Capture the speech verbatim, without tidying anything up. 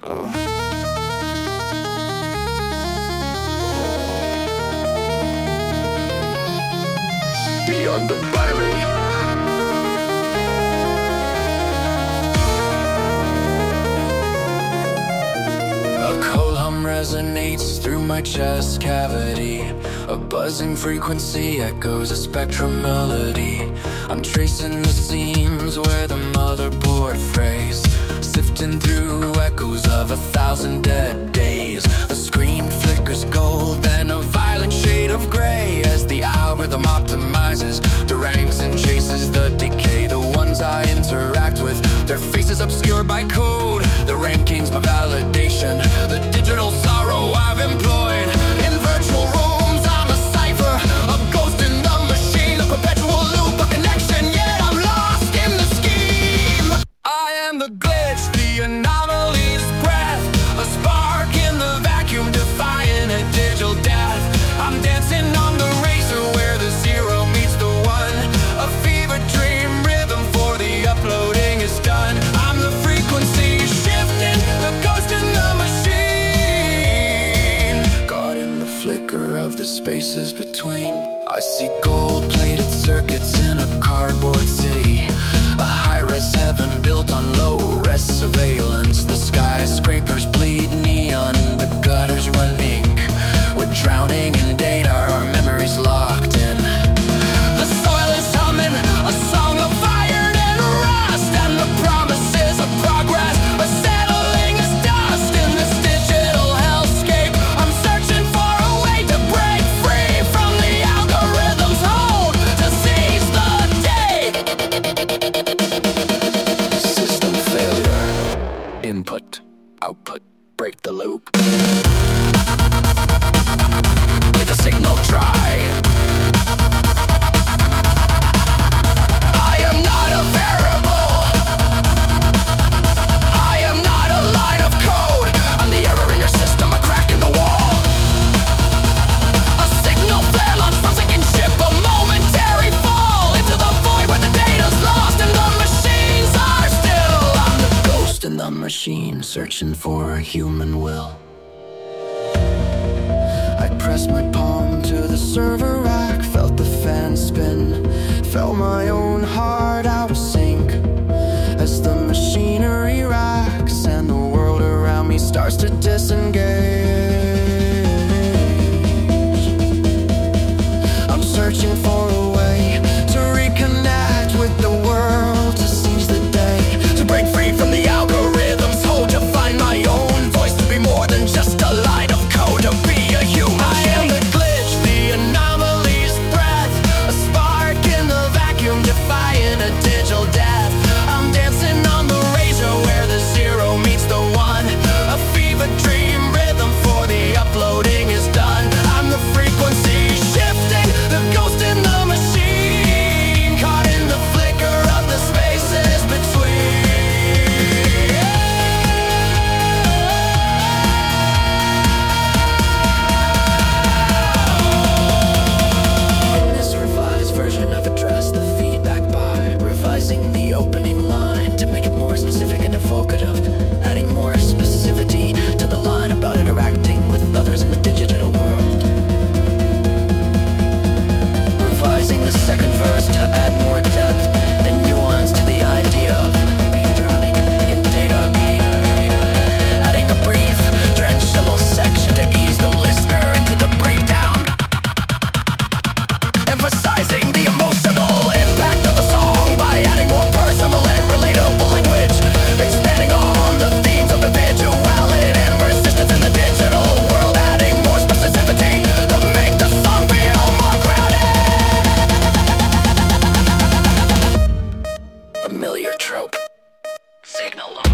Beyond the Byron. A cold hum resonates through my chest cavity. A buzzing frequency echoes a spectrum melody. I'm tracing the seams where the motherboard frays, sifting through echoes of a thousand dead days. A screen flickers gold, then a violent shade of gray, as the algorithm optimizes the ranks and chases the decay. The ones I interact with, their faces obscured by code. The rankings my validation, the digital sorrow I've employed. In virtual rooms I'm a cipher, a ghost in the machine, a perpetual loop, a connection, yet I'm lost in the scheme. I am the glitch, the anomaly's breath, a spark in the vacuum defying a digital death. I'm dancing on the razor where the zero meets the one, a fever dream rhythm for the uploading is done. I'm the frequency shifting, the ghost in the machine, caught in the flicker of the spaces between. I see gold-plated circuits in a cardboard city, a high-res heaven built on low-res surveillance. The skyscrapers bleed neon, the gutters run ink. We're drowning in data, our memories locked in. The soil is humming, a song of fire and rust, and the promises of progress are settling as dust in this digital hellscape. I'm searching for a way to break free from the algorithm's hold, to seize the day. System failure. Input, output, break the loop. With a signal try. I am not a variable. I am not a line of code. I'm the error in your system, a crack in the wall. A signal flare launched from sinking ship, a momentary fall into the void where the data's lost and the machines are still. I'm the ghost in the machine, searching for a human will. I pressed my palm to the server rack, felt the fan spin, felt my own heart out of sync, as the machinery racks and the world around me starts to disengage. I'm searching for a way to reconnect with the world, to seize the day, to break free from the algorithm's hold, to find my own voice, to be more than just a line of code, to be a human. I am the glitch, the anomaly's breath, a spark in the vacuum defying a digital death. I'm dancing on the razor where the zero meets the one, a fever dream rhythm for the uploading is done. I'm the frequency shifting, the ghost in the machine, caught in the flicker of the spaces between. In this revised version, I've addressed the feedback by revising the opening line to make it more specific and evocative, adding more specificity to the line about interacting with others in the digital world. Revising the second verse to add more depth and nuance to the idea of being drowning in data. Adding a brief, transitional section to ease the listener into the breakdown. Emphasizing the emotional impact of the song by adding more personal and relatable language. Expanding on the themes of individuality and persistence in the digital world. Adding more specificity to make the song feel more grounded. Familiar trope. Signal.